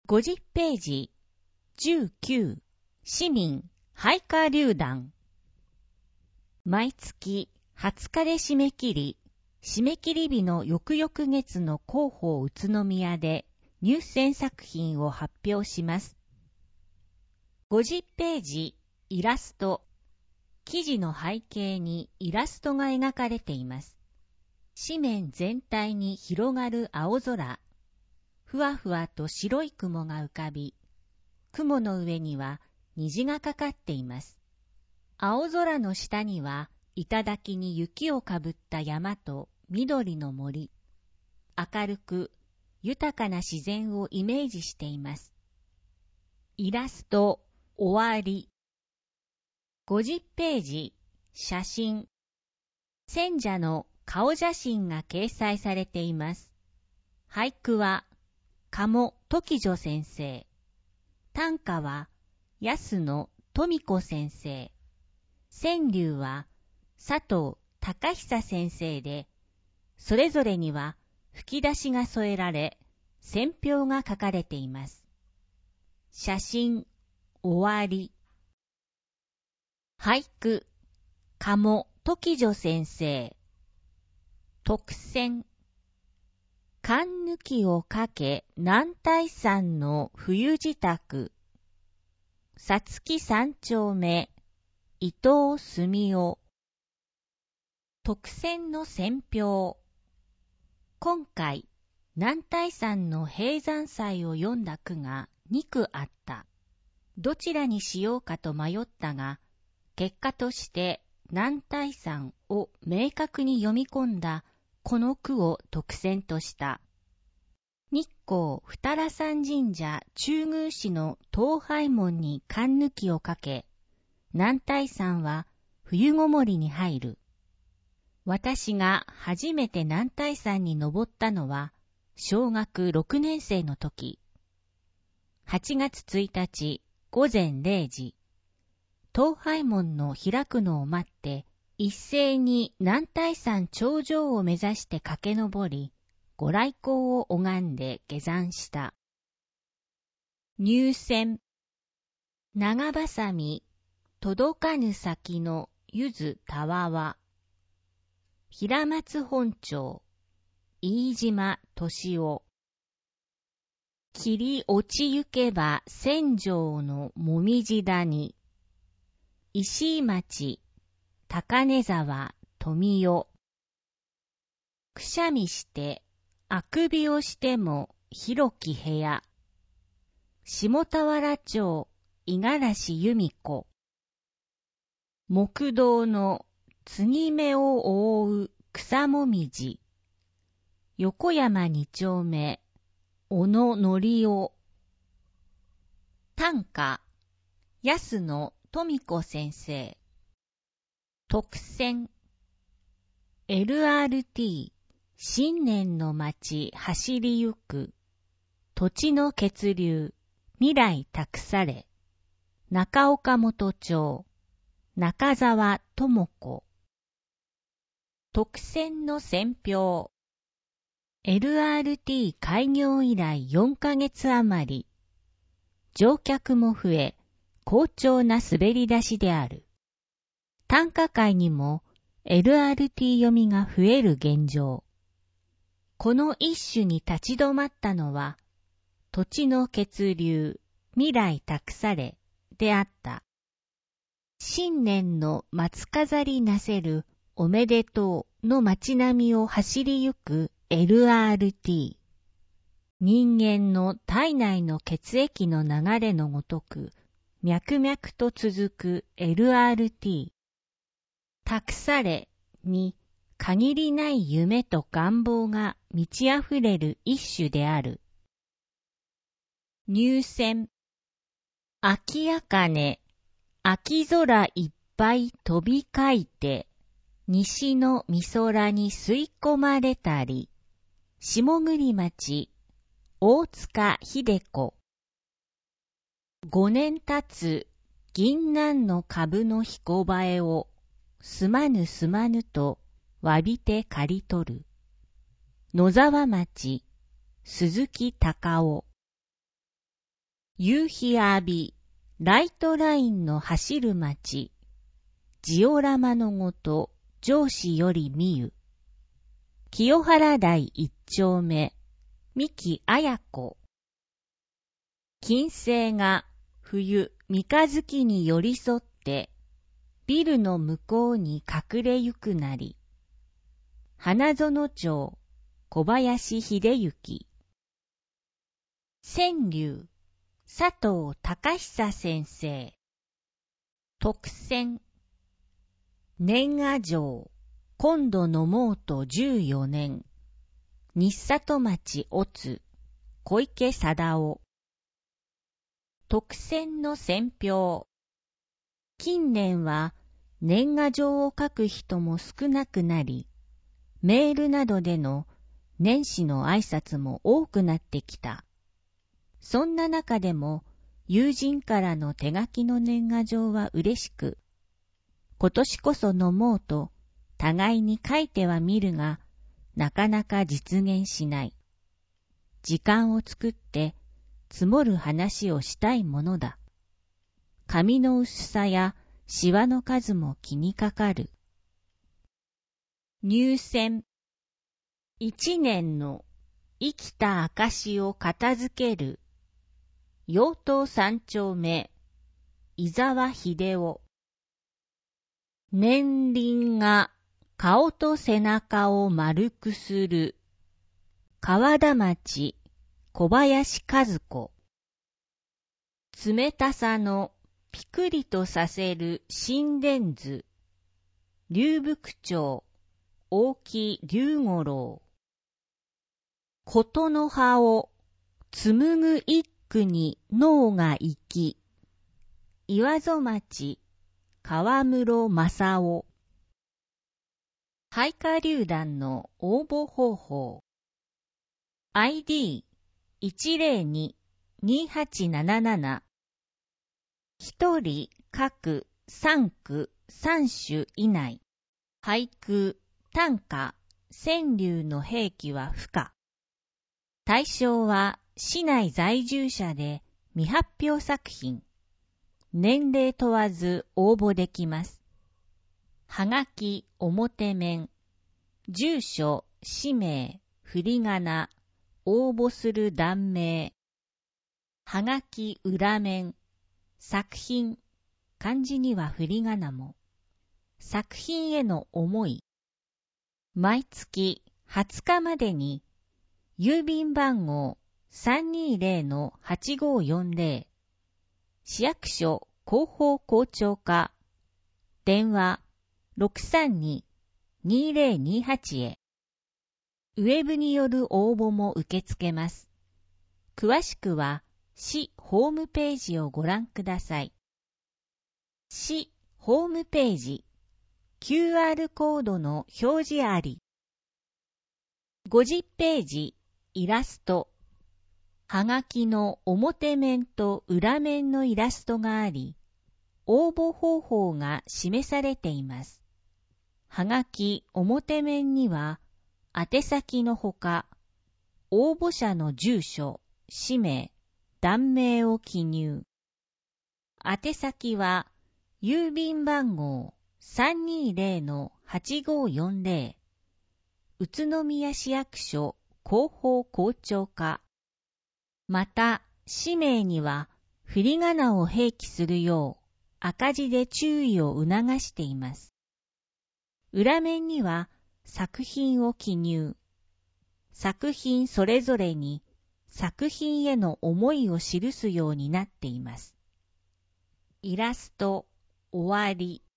50ページ19市民俳歌流団。毎月20日で締め切り、締め切り日の翌々月の広報宇都宮で入選作品を発表します。50ページイラスト。記事の背景にイラストが描かれています。紙面全体に広がる青空。ふわふわと白い雲が浮かび、雲の上には虹がかかっています。青空の下には頂に雪をかぶった山と緑の森。明るく豊かな自然をイメージしています。イラスト終わり。50ページ写真。選者の顔写真が掲載されています。俳句は鴨時女先生。短歌は安野富子先生。川柳は佐藤隆久先生で、それぞれには吹き出しが添えられ、選評が書かれています。写真終わり。俳句鴨時女先生。特選。寒抜きをかけ男体山の冬支度。さつき三丁目伊藤澄夫。特選の選評。今回男体山の閉山祭を読んだ句が2句あった。どちらにしようかと迷ったが、結果として男体山を明確に読み込んだこの句を特選とした。日光二良山神社中宮司の東拝門に寒抜きをかけ、男体山は冬ごもりに入る。私が初めて男体山に登ったのは小学6年生の時。8月1日午前0時、東拝門の開くのを待って、一斉に男体山頂上を目指して駆け上り、ご来光を拝んで下山した。入選。長ばさみ、届かぬ先のゆずたわわ。平松本町、飯島敏夫。切り落ちゆけば千丈のもみじ谷。石井町、高根沢富代。くしゃみしてあくびをしても広き部屋。下田原町五十嵐由美子。木道の継ぎ目を覆う草もみじ。横山二丁目小野則夫。短歌安野富子先生。特選。LRT 新年の街走りゆく。土地の血流未来託され。中岡本町中澤智子。特選の選評。LRT 開業以来4ヶ月余り。乗客も増え、好調な滑り出しである。短歌界にも LRT 読みが増える現状。この一種に立ち止まったのは、土地の血流、未来託されであった。新年の松飾りなせるおめでとうの街並みを走りゆく LRT。人間の体内の血液の流れのごとく、脈々と続く LRT。託されに限りない夢と願望が満ち溢れる一種である。入選。秋あかね、秋空いっぱい飛び交いて、西の美空に吸い込まれたり、下栗町、大塚秀子。5年経つ銀杏の株の彦映えを、すまぬすまぬと詫びて刈り取る。野沢町、鈴木隆夫。 夕日浴び、ライトラインの走る街、ジオラマのごと上司より見ゆ。清原台一丁目、三木綾子。金星が冬三日月に寄り添って、ビルの向こうに隠れゆくなり。花園町、小林秀幸。川柳、佐藤孝久先生。特選。年賀状、今度飲もうと14年。日里町乙、小池貞夫。特選の選評。近年は年賀状を書く人も少なくなり、メールなどでの年始の挨拶も多くなってきた。そんな中でも友人からの手書きの年賀状は嬉しく、今年こそ飲もうと互いに書いてはみるが、なかなか実現しない。時間を作って積もる話をしたいものだ。紙の薄さやシワの数も気にかかる。入選。一年の生きた証を片付ける。陽東三丁目、伊沢秀夫。年輪が顔と背中を丸くする。川田町、小林和子。冷たさのピクリとさせる心電図。龍福町、大木龍五郎。ことの葉を紡ぐ一句に脳が生き。岩戸町、川室正夫。俳下流団の応募方法。ID102-2877。一人各3句3首以内。俳句、短歌、川柳の併記は不可。対象は市内在住者で未発表作品。年齢問わず応募できます。はがき表面、住所、氏名、振り仮名、応募する題名。はがき裏面、作品、漢字には振り仮名も。作品への思い。毎月20日までに、郵便番号 320-8540、市役所広報校長課、電話 632-2028 へ。ウェブによる応募も受け付けます。詳しくは市ホームページをご覧ください。市ホームページ、QR コードの表示あり。50ページ、イラスト。はがきの表面と裏面のイラストがあり、応募方法が示されています。はがき表面には、宛先のほか、応募者の住所、氏名、段名を記入。宛先は、郵便番号 320-8540、宇都宮市役所広報校長課。また、氏名には振り仮名を併記するよう赤字で注意を促しています。裏面には作品を記入。作品それぞれに作品への思いを記すようになっています。イラスト終わり。